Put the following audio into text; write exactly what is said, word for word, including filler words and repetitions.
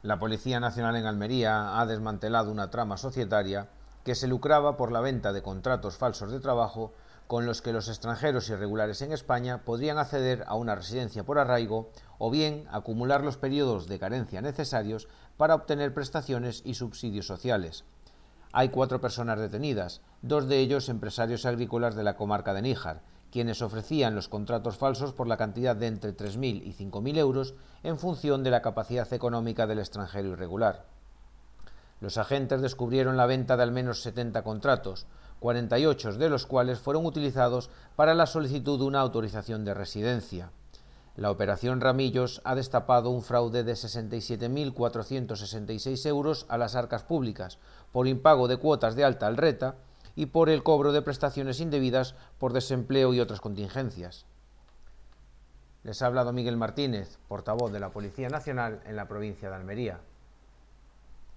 La Policía Nacional en Almería ha desmantelado una trama societaria que se lucraba por la venta de contratos falsos de trabajo con los que los extranjeros irregulares en España podrían acceder a una residencia por arraigo o bien acumular los periodos de carencia necesarios para obtener prestaciones y subsidios sociales. Hay cuatro personas detenidas, dos de ellos empresarios agrícolas de la comarca de Níjar, quienes ofrecían los contratos falsos por la cantidad de entre tres mil y cinco mil euros en función de la capacidad económica del extranjero irregular. Los agentes descubrieron la venta de al menos setenta contratos, cuarenta y ocho de los cuales fueron utilizados para la solicitud de una autorización de residencia. La operación Ramillos ha destapado un fraude de sesenta y siete mil cuatrocientos sesenta y seis euros a las arcas públicas por impago de cuotas de alta al RETA y por el cobro de prestaciones indebidas por desempleo y otras contingencias. Les ha hablado Miguel Martínez, portavoz de la Policía Nacional en la provincia de Almería.